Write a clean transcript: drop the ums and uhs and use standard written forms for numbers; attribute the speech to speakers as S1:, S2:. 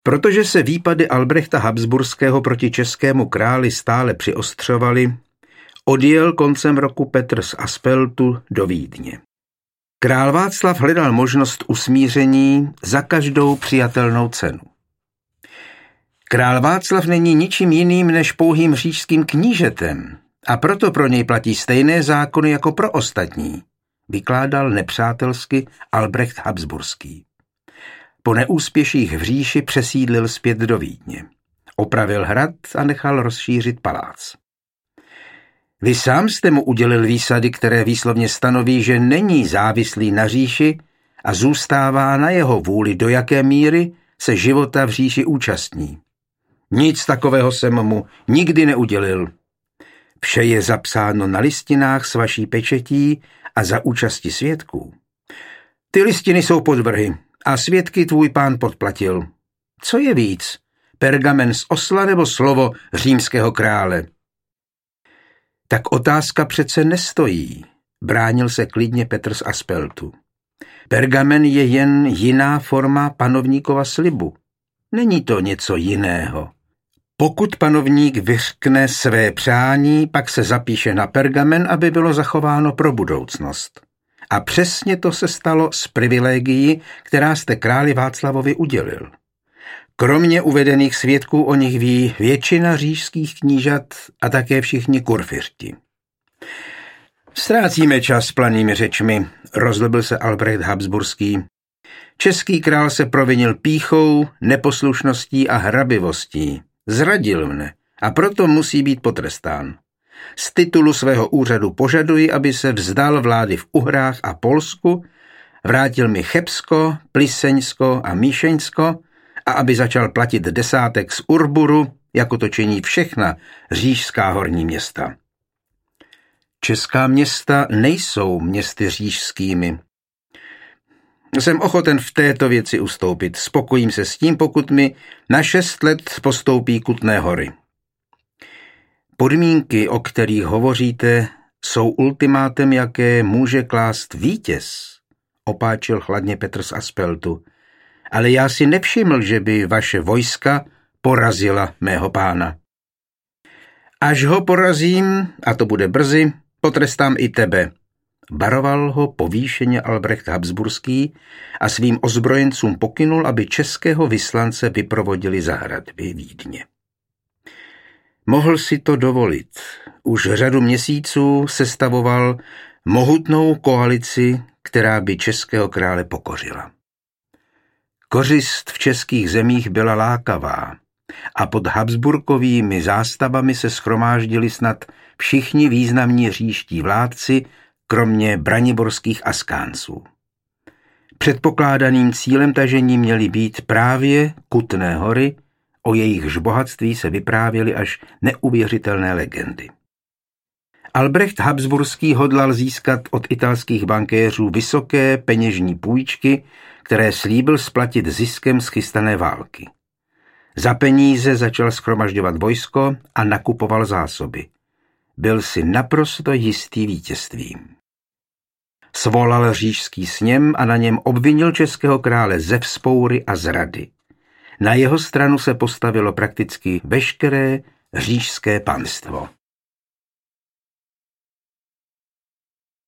S1: Protože se výpady Albrechta Habsburského proti českému králi stále přiostřovaly, odjel koncem roku Petr z Aspeltu do Vídně. Král Václav hledal možnost usmíření za každou přijatelnou cenu. Král Václav není ničím jiným než pouhým říšským knížetem a proto pro něj platí stejné zákony jako pro ostatní, vykládal nepřátelsky Albrecht Habsburský. Po neúspěších v říši přesídlil zpět do Vídně. Opravil hrad a nechal rozšířit palác. Vy sám jste mu udělil výsady, které výslovně stanoví, že není závislý na říši a zůstává na jeho vůli, do jaké míry se života v říši účastní. Nic takového jsem mu nikdy neudělil. Vše je zapsáno na listinách s vaší pečetí a za účasti svědků. Ty listiny jsou podvrhy a svědky tvůj pán podplatil. Co je víc, pergamen z osla nebo slovo římského krále? Tak otázka přece nestojí, bránil se klidně Petr z Aspeltu. Pergamen je jen jiná forma panovníkova slibu. Není to něco jiného. Pokud panovník vyřkne své přání, pak se zapíše na pergamen, aby bylo zachováno pro budoucnost. A přesně to se stalo s privilegií, která jste králi Václavovi udělil. Kromě uvedených svědků o nich ví většina říšských knížat a také všichni kurfiřti. Ztrácíme čas planými řečmi, rozlobil se Albrecht Habsburský. Český král se provinil pýchou, neposlušností a hrabivostí. Zradil mne a proto musí být potrestán. Z titulu svého úřadu požaduji, aby se vzdal vlády v Uhrách a Polsku, vrátil mi Chebsko, Pliseňsko a Míšeňsko a aby začal platit desátek z Urburu, jako to činí všechna říšská horní města. Česká města nejsou městy říšskými. Jsem ochoten v této věci ustoupit. Spokojím se s tím, pokud mi na 6 let postoupí Kutné Hory. Podmínky, o kterých hovoříte, jsou ultimátem, jaké může klást vítěz, opáčil chladně Petr z Aspeltu. Ale já si nevšiml, že by vaše vojska porazila mého pána. Až ho porazím, a to bude brzy, potrestám i tebe. Baroval ho povýšeně Albrecht Habsburský a svým ozbrojencům pokynul, aby českého vyslance vyprovodili za hradby Vídně. Mohl si to dovolit. Už řadu měsíců sestavoval mohutnou koalici, která by českého krále pokořila. Kořist v českých zemích byla lákavá a pod Habsburkovými zástavami se shromáždili snad všichni významní říští vládci, kromě braniborských Askánců. Předpokládaným cílem tažení měly být právě Kutné Hory, o jejichž bohatství se vyprávěly až neuvěřitelné legendy. Albrecht Habsburský hodlal získat od italských bankéřů vysoké peněžní půjčky, které slíbil splatit ziskem z chystané války. Za peníze začal shromažďovat vojsko a nakupoval zásoby. Byl si naprosto jistý vítězstvím. Svolal říšský sněm a na něm obvinil českého krále ze vzpoury a zrady. Na jeho stranu se postavilo prakticky veškeré říšské panstvo.